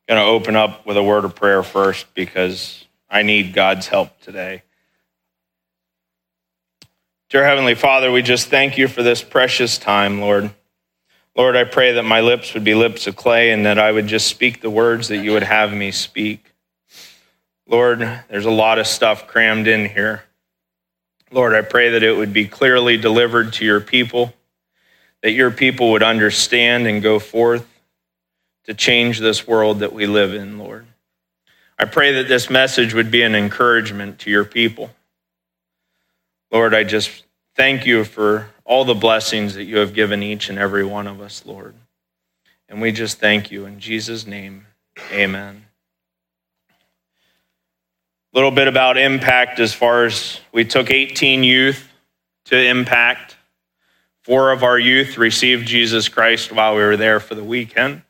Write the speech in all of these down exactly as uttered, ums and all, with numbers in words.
going to open up with a word of prayer first because I need God's help today. Dear Heavenly Father, we just thank you for this precious time, Lord. Lord, I pray that my lips would be lips of clay and that I would just speak the words that you would have me speak. Lord, there's a lot of stuff crammed in here. Lord, I pray that it would be clearly delivered to your people, that your people would understand and go forth to change this world that we live in, Lord. I pray that this message would be an encouragement to your people. Lord, I just thank you for all the blessings that you have given each and every one of us, Lord. And we just thank you in Jesus' name, amen. A little bit about Impact as far as we took eighteen youth to Impact. Four of our youth received Jesus Christ while we were there for the weekend.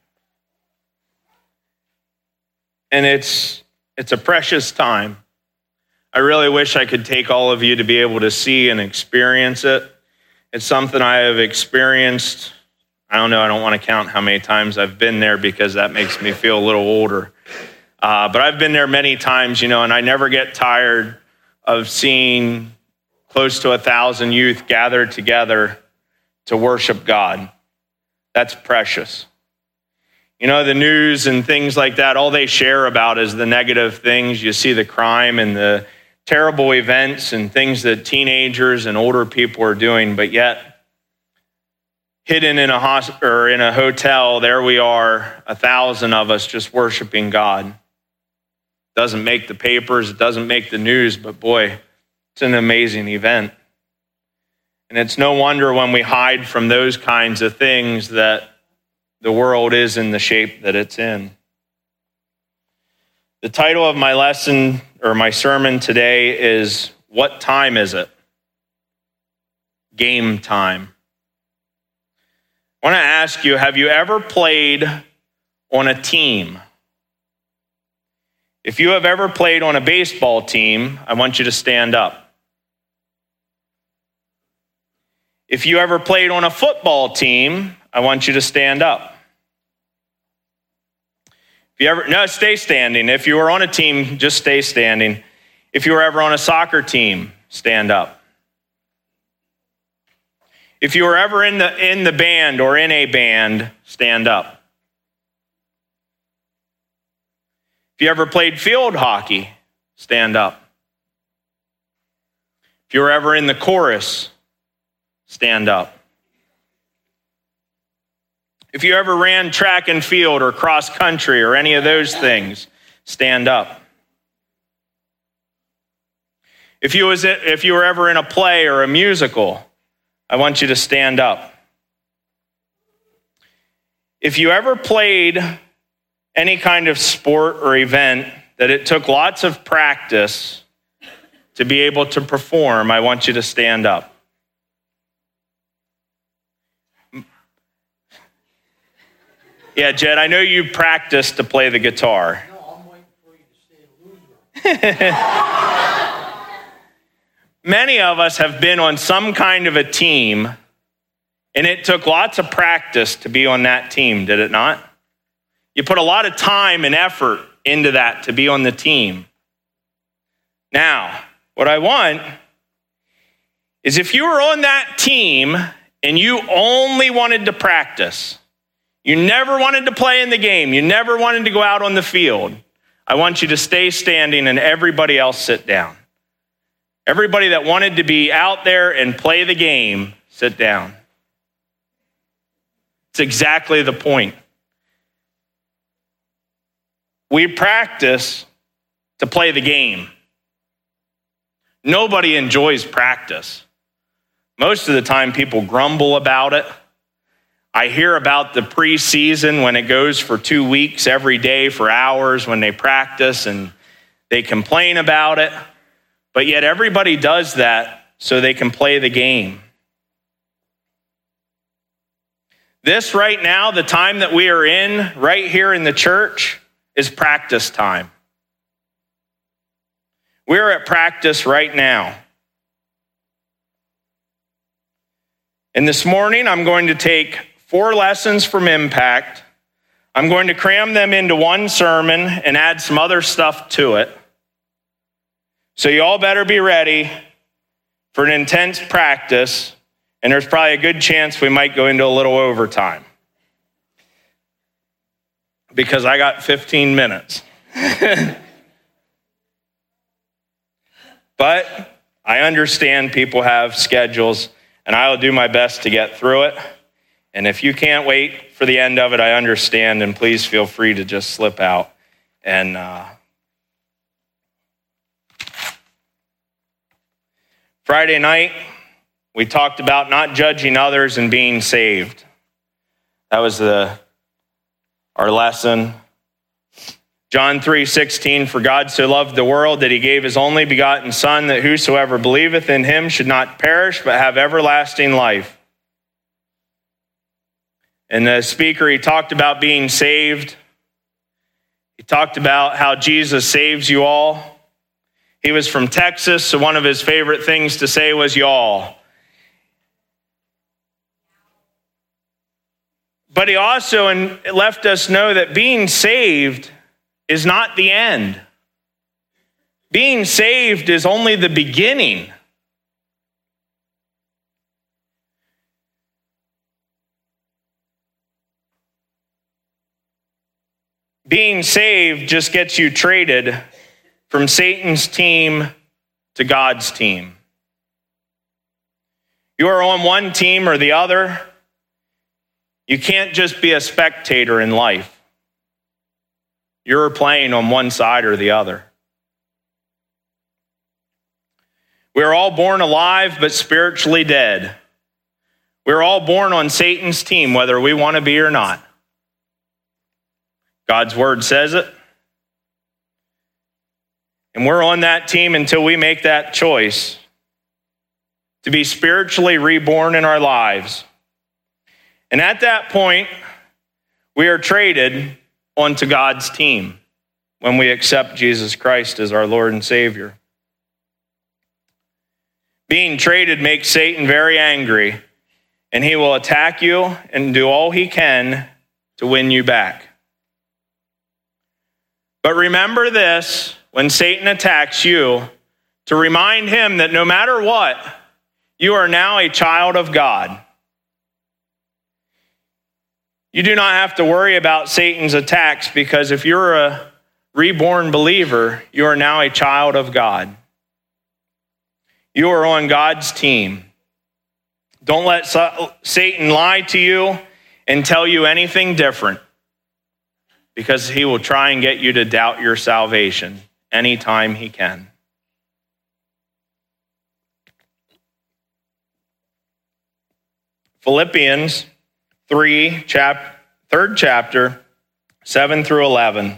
And it's it's a precious time. I really wish I could take all of you to be able to see and experience it. It's something I have experienced. I don't know, I don't want to count how many times I've been there because that makes me feel a little older. Uh, but I've been there many times, you know, and I never get tired of seeing close to a thousand youth gathered together to worship God. That's precious. You know, the news and things like that, all they share about is the negative things. You see the crime and the terrible events and things that teenagers and older people are doing, but yet hidden in a hosp- or in a hotel, there we are, a thousand of us just worshiping God. Doesn't make the papers, it doesn't make the news, but boy, it's an amazing event. And it's no wonder when we hide from those kinds of things that the world is in the shape that it's in. The title of my lesson or my sermon today is, What Time Is It? Game time. I want to ask you, have you ever played on a team? If you have ever played on a baseball team, I want you to stand up. If you ever played on a football team, I want you to stand up. If you ever, no, stay standing. If you were on a team, just stay standing. If you were ever on a soccer team, stand up. If you were ever in the in the band or in a band, stand up. If you ever played field hockey, stand up. If you were ever in the chorus, stand up. If you ever ran track and field or cross country or any of those things, stand up. If you was if you were ever in a play or a musical, I want you to stand up. If you ever played any kind of sport or event that it took lots of practice to be able to perform, I want you to stand up. Yeah, Jed, I know you practiced to play the guitar. No, I'm waiting for you to stay a loser. Many of us have been on some kind of a team, and it took lots of practice to be on that team, did it not? You put a lot of time and effort into that to be on the team. Now, what I want is if you were on that team and you only wanted to practice, you never wanted to play in the game, you never wanted to go out on the field, I want you to stay standing and everybody else sit down. Everybody that wanted to be out there and play the game, sit down. It's exactly the point. We practice to play the game. Nobody enjoys practice. Most of the time, people grumble about it. I hear about the preseason when it goes for two weeks every day for hours when they practice and they complain about it. But yet everybody does that so they can play the game. This right now, the time that we are in right here in the church, is practice time. We're at practice right now. And this morning, I'm going to take four lessons from Impact. I'm going to cram them into one sermon and add some other stuff to it. So you all better be ready for an intense practice, and there's probably a good chance we might go into a little overtime because I got fifteen minutes. But I understand people have schedules, and I will do my best to get through it. And if you can't wait for the end of it, I understand, and please feel free to just slip out. And uh, Friday night, we talked about not judging others and being saved. That was the our lesson. John three sixteen, for God so loved the world that he gave his only begotten Son, that whosoever believeth in him should not perish, but have everlasting life. And the speaker, he talked about being saved. He talked about how Jesus saves you all. He was from Texas, so one of his favorite things to say was y'all. But he also left us know that being saved is not the end. Being saved is only the beginning. Being saved just gets you traded from Satan's team to God's team. You are on one team or the other. You can't just be a spectator in life. You're playing on one side or the other. We're all born alive, but spiritually dead. We're all born on Satan's team, whether we want to be or not. God's word says it. And we're on that team until we make that choice to be spiritually reborn in our lives. And at that point, we are traded onto God's team when we accept Jesus Christ as our Lord and Savior. Being traded makes Satan very angry, and he will attack you and do all he can to win you back. But remember this, when Satan attacks you, to remind him that no matter what, you are now a child of God. You do not have to worry about Satan's attacks, because if you're a reborn believer, you are now a child of God. You are on God's team. Don't let Satan lie to you and tell you anything different, because he will try and get you to doubt your salvation anytime he can. Philippians three, chap- third chapter, seven through eleven.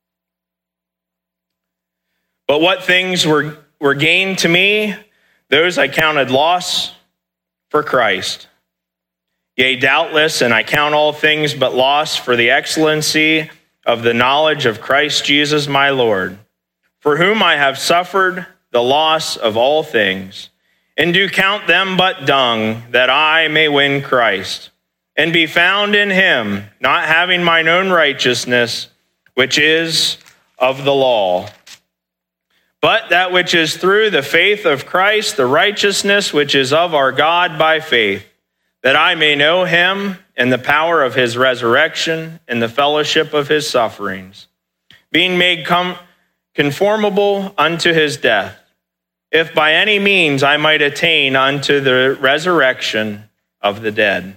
But what things were, were gained to me, those I counted loss for Christ. Yea, doubtless, and I count all things but loss for the excellency of the knowledge of Christ Jesus my Lord, for whom I have suffered the loss of all things, and do count them but dung, that I may win Christ, and be found in him, not having mine own righteousness, which is of the law, but that which is through the faith of Christ, the righteousness which is of our God by faith, that I may know him and the power of his resurrection and the fellowship of his sufferings, being made com- conformable unto his death, if by any means I might attain unto the resurrection of the dead.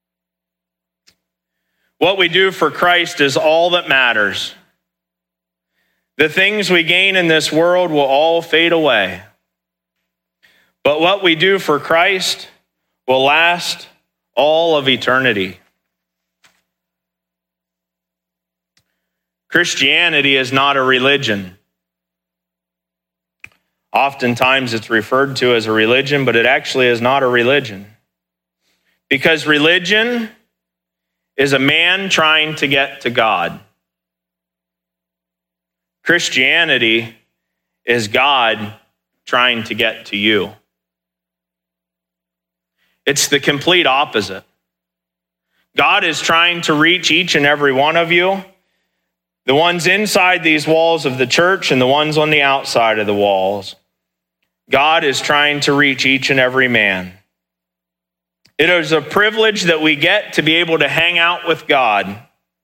What we do for Christ is all that matters. The things we gain in this world will all fade away. But what we do for Christ will last all of eternity. Christianity is not a religion. Oftentimes it's referred to as a religion, but it actually is not a religion. Because religion is a man trying to get to God. Christianity is God trying to get to you. It's the complete opposite. God is trying to reach each and every one of you, the ones inside these walls of the church and the ones on the outside of the walls. God is trying to reach each and every man. It is a privilege that we get to be able to hang out with God.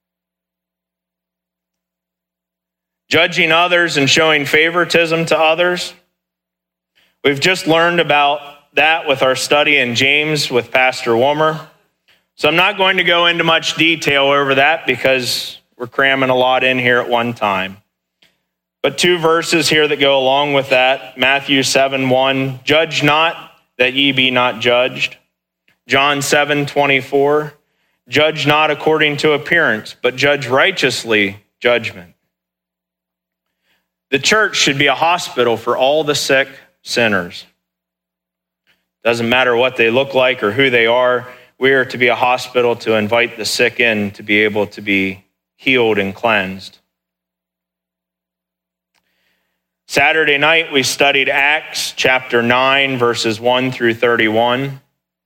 Judging others and showing favoritism to others. We've just learned about that with our study in James with Pastor Wommer. So I'm not going to go into much detail over that because we're cramming a lot in here at one time. But two verses here that go along with that. Matthew seven one, judge not that ye be not judged. John seven twenty-four, judge not according to appearance, but judge righteously judgment. The church should be a hospital for all the sick sinners. Doesn't matter what they look like or who they are. We are to be a hospital to invite the sick in to be able to be healed and cleansed. Saturday night, we studied Acts chapter nine, verses one through thirty-one.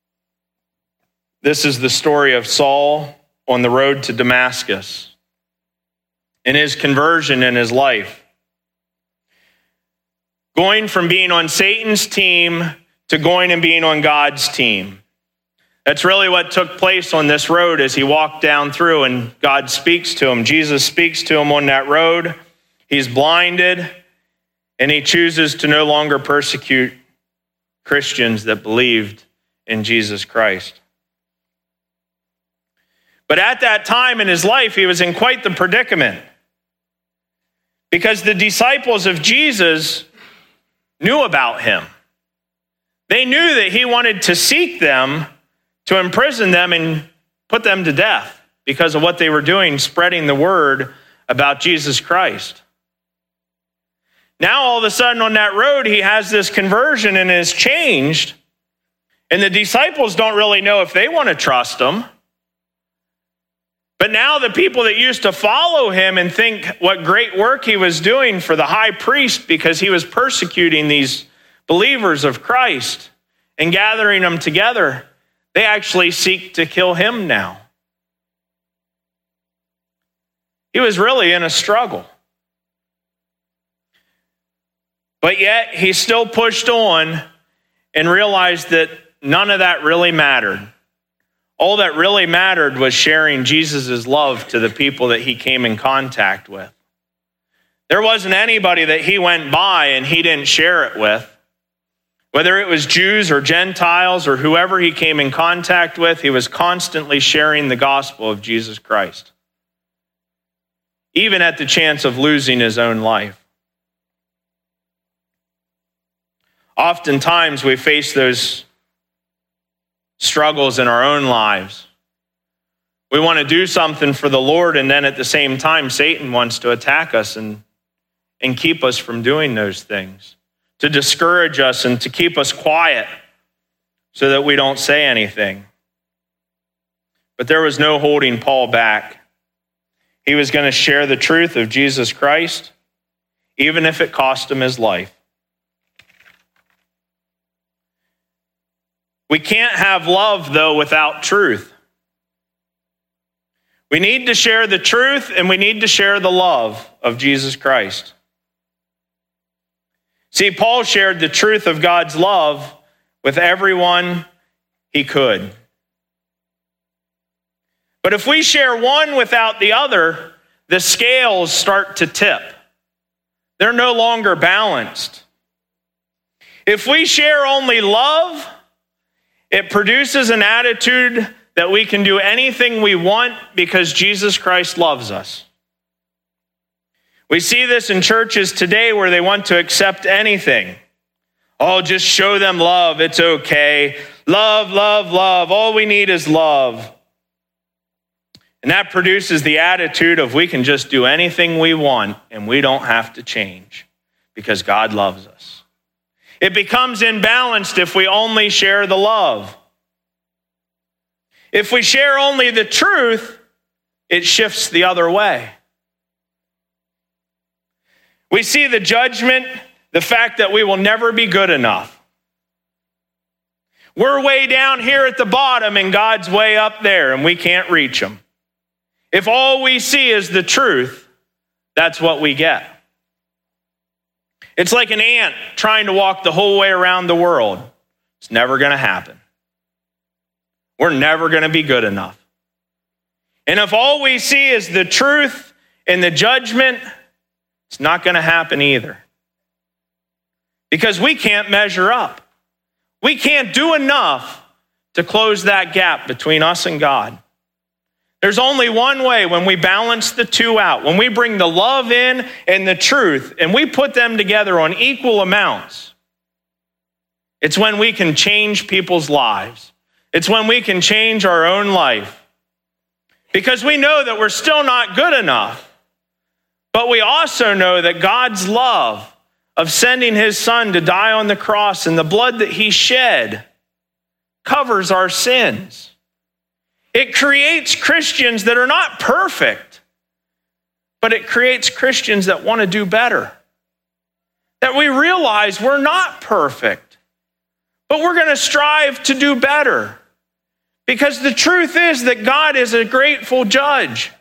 This is the story of Saul on the road to Damascus and his conversion in his life. Going from being on Satan's team to going and being on God's team. That's really what took place on this road as he walked down through and God speaks to him. Jesus speaks to him on that road. He's blinded and he chooses to no longer persecute Christians that believed in Jesus Christ. But at that time in his life, he was in quite the predicament because the disciples of Jesus knew about him. They knew that he wanted to seek them, to imprison them and put them to death because of what they were doing, spreading the word about Jesus Christ. Now, all of a sudden on that road, he has this conversion and is changed. And the disciples don't really know if they want to trust him. But now the people that used to follow him and think what great work he was doing for the high priest because he was persecuting these believers of Christ and gathering them together, they actually seek to kill him now. He was really in a struggle. But yet he still pushed on and realized that none of that really mattered. All that really mattered was sharing Jesus' love to the people that he came in contact with. There wasn't anybody that he went by and he didn't share it with. Whether it was Jews or Gentiles or whoever he came in contact with, he was constantly sharing the gospel of Jesus Christ, even at the chance of losing his own life. Oftentimes we face those struggles in our own lives. We want to do something for the Lord, and then at the same time, Satan wants to attack us and, and keep us from doing those things, to discourage us and to keep us quiet so that we don't say anything. But there was no holding Paul back. He was going to share the truth of Jesus Christ, even if it cost him his life. We can't have love, though, without truth. We need to share the truth and we need to share the love of Jesus Christ. See, Paul shared the truth of God's love with everyone he could. But if we share one without the other, the scales start to tip. They're no longer balanced. If we share only love, it produces an attitude that we can do anything we want because Jesus Christ loves us. We see this in churches today where they want to accept anything. Oh, just show them love. It's okay. Love, love, love. All we need is love. And that produces the attitude of we can just do anything we want and we don't have to change because God loves us. It becomes imbalanced if we only share the love. If we share only the truth, it shifts the other way. We see the judgment, the fact that we will never be good enough. We're way down here at the bottom and God's way up there and we can't reach him. If all we see is the truth, that's what we get. It's like an ant trying to walk the whole way around the world. It's never going to happen. We're never going to be good enough. And if all we see is the truth and the judgment, it's not going to happen either. Because we can't measure up. We can't do enough to close that gap between us and God. There's only one way when we balance the two out, when we bring the love in and the truth, and we put them together on equal amounts. It's when we can change people's lives. It's when we can change our own life. Because we know that we're still not good enough, but we also know that God's love of sending his son to die on the cross and the blood that he shed covers our sins. It creates Christians that are not perfect, but it creates Christians that want to do better. That we realize we're not perfect, but we're going to strive to do better. Because the truth is that God is a grateful judge.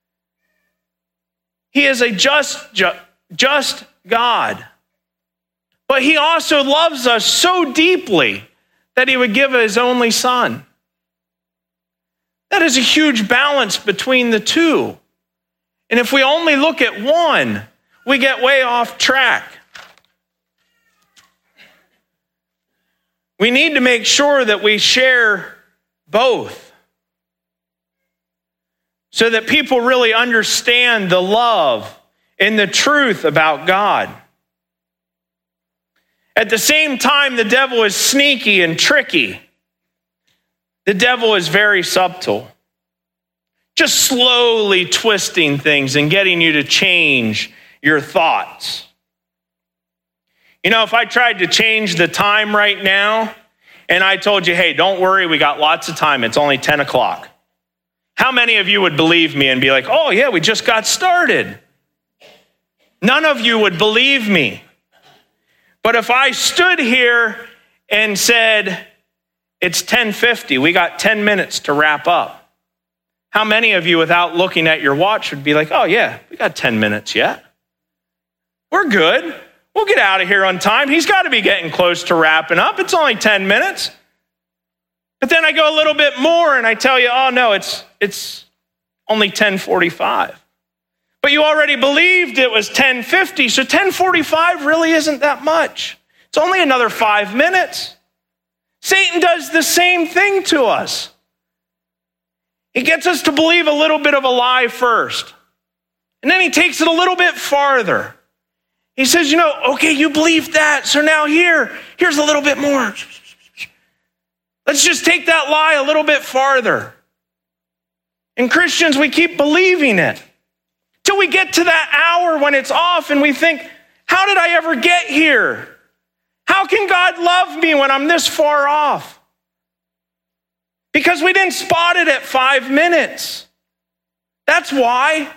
He is a just, ju- just God. But he also loves us so deeply that he would give his only son. That is a huge balance between the two. And if we only look at one, we get way off track. We need to make sure that we share both so that people really understand the love and the truth about God. At the same time, the devil is sneaky and tricky. The devil is very subtle, just slowly twisting things and getting you to change your thoughts. You know, if I tried to change the time right now and I told you, hey, don't worry, we got lots of time, it's only ten o'clock. How many of you would believe me and be like, oh yeah, we just got started? None of you would believe me. But if I stood here and said, it's ten fifty, we got ten minutes to wrap up, how many of you without looking at your watch would be like, oh yeah, we got ten minutes yet. We're good. We'll get out of here on time. He's got to be getting close to wrapping up. It's only ten minutes. But then I go a little bit more and I tell you, oh no, it's it's only ten forty-five. But you already believed it was ten fifty, so ten forty-five really isn't that much. It's only another five minutes. Satan does the same thing to us. He gets us to believe a little bit of a lie first. And then he takes it a little bit farther. He says, you know, okay, you believed that, so now here, here's a little bit more. Let's just take that lie a little bit farther. And Christians, we keep believing it till we get to that hour when it's off and we think, how did I ever get here? How can God love me when I'm this far off? Because we didn't spot it at five minutes. That's why.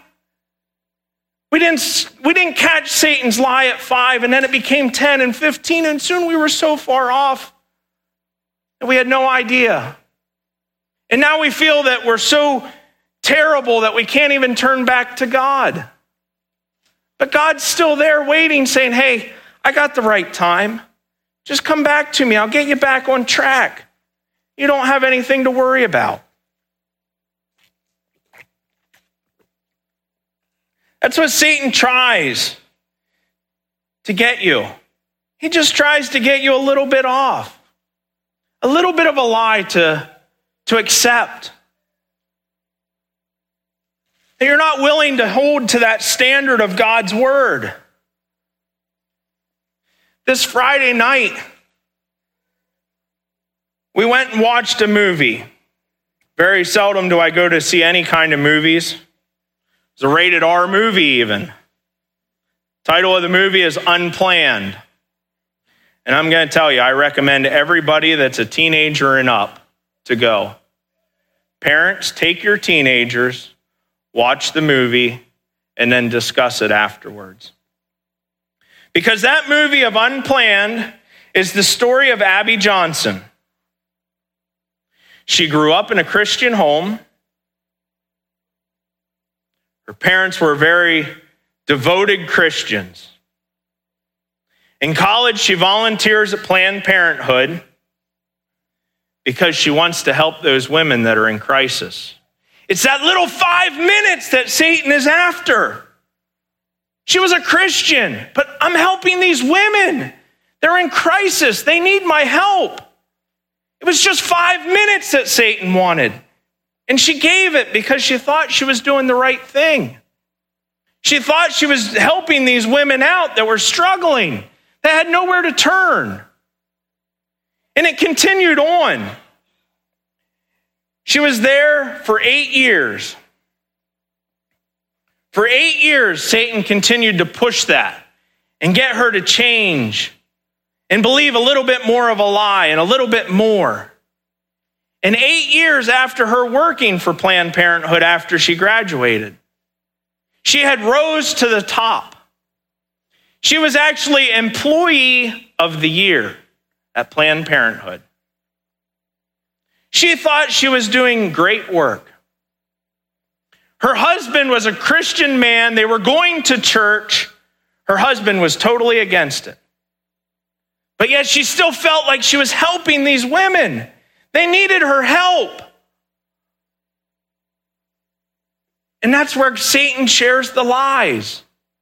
We didn't, we didn't catch Satan's lie at five, and then it became ten and fifteen, and soon we were so far off that we had no idea. And now we feel that we're so terrible that we can't even turn back to God. But God's still there waiting, saying, hey, I got the right time. Just come back to me. I'll get you back on track. You don't have anything to worry about. That's what Satan tries to get you. He just tries to get you a little bit off. A little bit of a lie to, to accept. That you're not willing to hold to that standard of God's word. This Friday night, we went and watched a movie. Very seldom do I go to see any kind of movies. It's a rated R movie even. Title of the movie is Unplanned. And I'm going to tell you, I recommend everybody that's a teenager and up to go. Parents, take your teenagers, watch the movie, and then discuss it afterwards. Because that movie of Unplanned is the story of Abby Johnson. She grew up in a Christian home. Her parents were very devoted Christians. In college, she volunteers at Planned Parenthood because she wants to help those women that are in crisis. It's that little five minutes that Satan is after. She was a Christian, but I'm helping these women. They're in crisis. They need my help. It was just five minutes that Satan wanted. And she gave it because she thought she was doing the right thing. She thought she was helping these women out that were struggling, that had nowhere to turn. And it continued on. She was there for eight years. For eight years, Satan continued to push that and get her to change and believe a little bit more of a lie and a little bit more. And eight years after her working for Planned Parenthood after she graduated, she had rose to the top. She was actually Employee of the Year at Planned Parenthood. She thought she was doing great work. Her husband was a Christian man. They were going to church. Her husband was totally against it. But yet she still felt like she was helping these women. They needed her help. And that's where Satan shares the lies.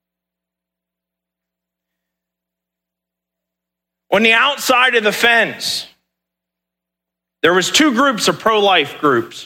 On the outside of the fence, there was two groups of pro-life groups.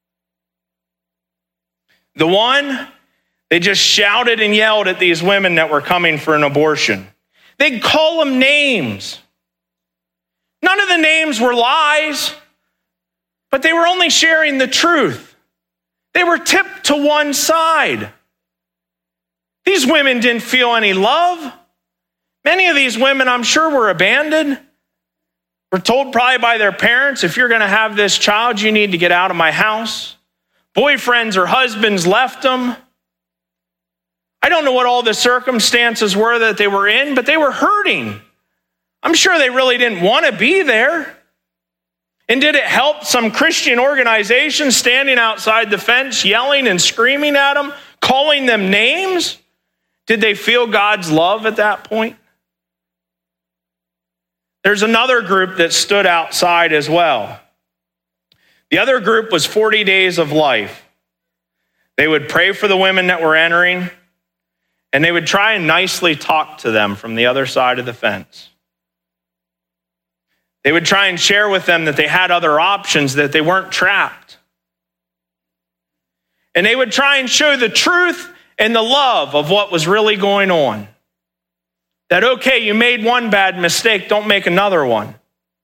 The one, they just shouted and yelled at these women that were coming for an abortion. They'd call them names. None of the names were lies, but they were only sharing the truth. They were tipped to one side. These women didn't feel any love. Many of these women, I'm sure, were abandoned. Were told probably by their parents, if you're going to have this child, you need to get out of my house. Boyfriends or husbands left them. I don't know what all the circumstances were that they were in, but they were hurting. I'm sure they really didn't want to be there. And did it help some Christian organization standing outside the fence, yelling and screaming at them, calling them names? Did they feel God's love at that point? There's another group that stood outside as well. The other group was forty days of life. They would pray for the women that were entering, and they would try and nicely talk to them from the other side of the fence. They would try and share with them that they had other options, that they weren't trapped. And they would try and show the truth and the love of what was really going on. That, okay, you made one bad mistake, don't make another one.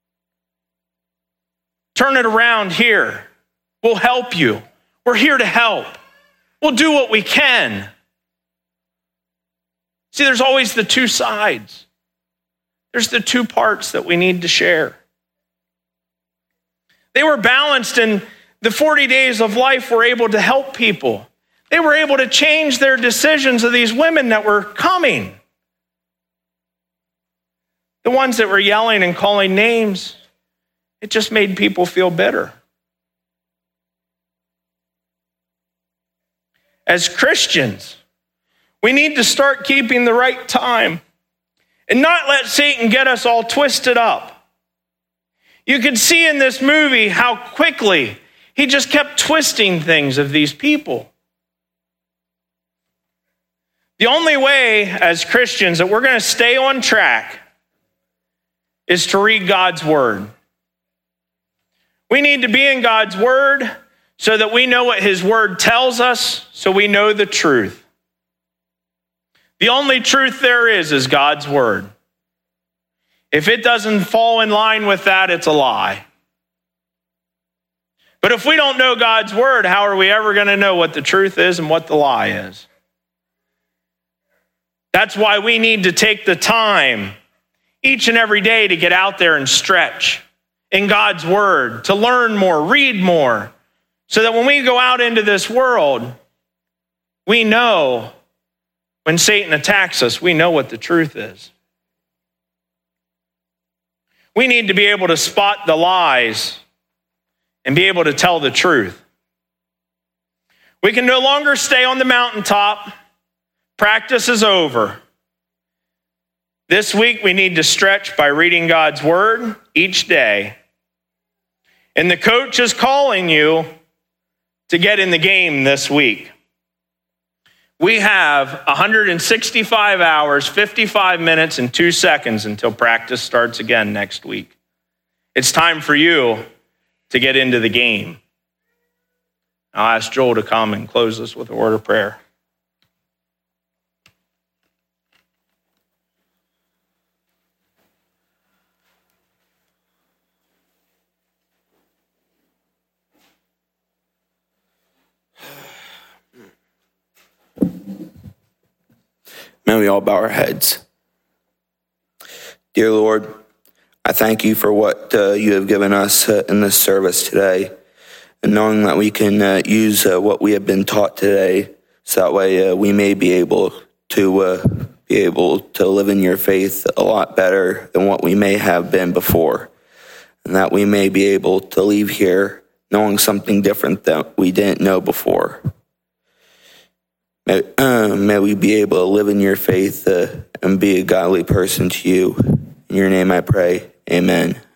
Turn it around here. We'll help you. We're here to help. We'll do what we can. See, there's always the two sides. There's the two parts that we need to share. They were balanced, and the forty days of life were able to help people. They were able to change their decisions of these women that were coming. The ones that were yelling and calling names, it just made people feel bitter. As Christians, we need to start keeping the right time and not let Satan get us all twisted up. You can see in this movie how quickly he just kept twisting things of these people. The only way as Christians that we're going to stay on track is to read God's word. We need to be in God's word so that we know what his word tells us, so we know the truth. The only truth there is is God's word. If it doesn't fall in line with that, it's a lie. But if we don't know God's word, how are we ever going to know what the truth is and what the lie is? That's why we need to take the time each and every day to get out there and stretch in God's word, to learn more, read more, so that when we go out into this world, we know when Satan attacks us, we know what the truth is. We need to be able to spot the lies and be able to tell the truth. We can no longer stay on the mountaintop. Practice is over. This week, we need to stretch by reading God's word each day. And the coach is calling you to get in the game this week. We have one hundred sixty-five hours, fifty-five minutes, and two seconds until practice starts again next week. It's time for you to get into the game. I'll ask Joel to come and close us with a word of prayer. May we all bow our heads. Dear Lord, I thank you for what uh, you have given us uh, in this service today, and knowing that we can uh, use uh, what we have been taught today, so that way uh, we may be able to uh, be able to live in your faith a lot better than what we may have been before, and that we may be able to leave here knowing something different that we didn't know before. May, uh, may we be able to live in your faith uh, and be a godly person to you. In your name I pray, amen.